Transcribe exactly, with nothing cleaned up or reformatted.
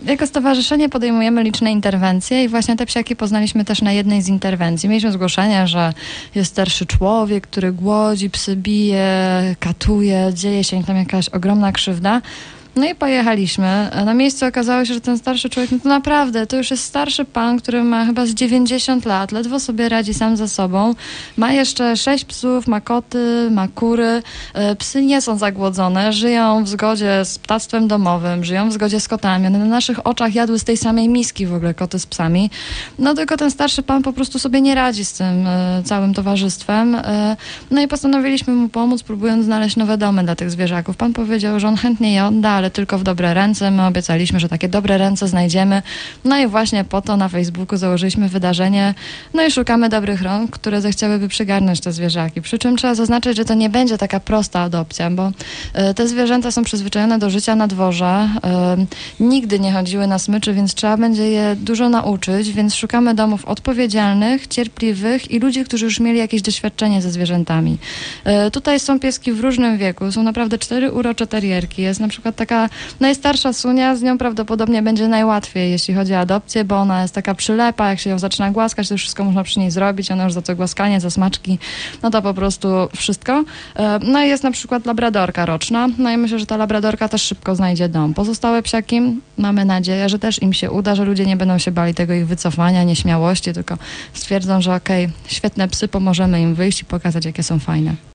Jako stowarzyszenie podejmujemy liczne interwencje i właśnie te psiaki poznaliśmy też na jednej z interwencji. Mieliśmy zgłoszenia, że jest starszy człowiek, który głodzi, psy bije, katuje, dzieje się im tam jakaś ogromna krzywda. No i pojechaliśmy. Na miejscu okazało się, że ten starszy człowiek, no to naprawdę, to już jest starszy pan, który ma chyba z dziewięćdziesiąt lat, ledwo sobie radzi sam ze sobą. Ma jeszcze sześć psów, ma koty, ma kury. Psy nie są zagłodzone, żyją w zgodzie z ptactwem domowym, żyją w zgodzie z kotami. One na naszych oczach jadły z tej samej miski w ogóle koty z psami. No tylko ten starszy pan po prostu sobie nie radzi z tym e, całym towarzystwem. E, no i postanowiliśmy mu pomóc, próbując znaleźć nowe domy dla tych zwierzaków. Pan powiedział, że on chętnie je odda, ale tylko w dobre ręce. My obiecaliśmy, że takie dobre ręce znajdziemy. No i właśnie po to na Facebooku założyliśmy wydarzenie. No i szukamy dobrych rąk, które zechciałyby przygarnąć te zwierzaki. Przy czym trzeba zaznaczyć, że to nie będzie taka prosta adopcja, bo y, te zwierzęta są przyzwyczajone do życia na dworze. Y, nigdy nie chodziły na smyczy, więc trzeba będzie je dużo nauczyć, więc szukamy domów odpowiedzialnych, cierpliwych i ludzi, którzy już mieli jakieś doświadczenie ze zwierzętami. Y, tutaj są pieski w różnym wieku. Są naprawdę cztery urocze terierki. Jest na przykład taka najstarsza Sunia, z nią prawdopodobnie będzie najłatwiej, jeśli chodzi o adopcję, bo ona jest taka przylepa, jak się ją zaczyna głaskać, to wszystko można przy niej zrobić, ona już za to głaskanie, za smaczki, no to po prostu wszystko. No i jest na przykład labradorka roczna, no i myślę, że ta labradorka też szybko znajdzie dom. Pozostałe psiaki, mamy nadzieję, że też im się uda, że ludzie nie będą się bali tego ich wycofania, nieśmiałości, tylko stwierdzą, że okej, okay, świetne psy, pomożemy im wyjść i pokazać, jakie są fajne.